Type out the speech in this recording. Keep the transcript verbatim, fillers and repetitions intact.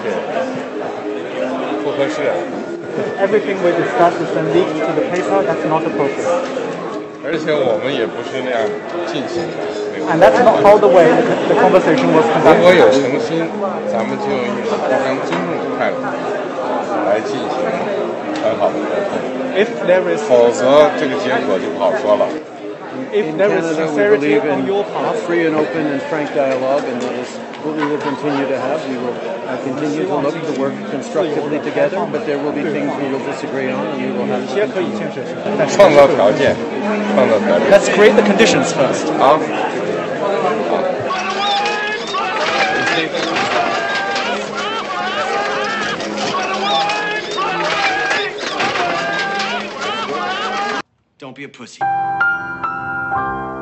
是不合适。 Everything we discuss is then leaked to the paper. That's not appropriate. 而且我们也不是那样进行的。 And that's not how the way the, the conversation was 如果 conducted. 有诚心，咱们就用一种互相尊重的态度来进行很好的沟通。 If there is, 否则这个结果就不好说了。 if In there is Canada, we sincerity believe on in your part, free and open and frank dialogue, and that is what we will continue to have. We will uh, continue to look to work constructively together, but there will be things we will disagree on, and we will have 有 to 些可以 continue. 建设性，但是创造条件，创造条件。 Let's create the conditions first. 好。 Don't be a pussy.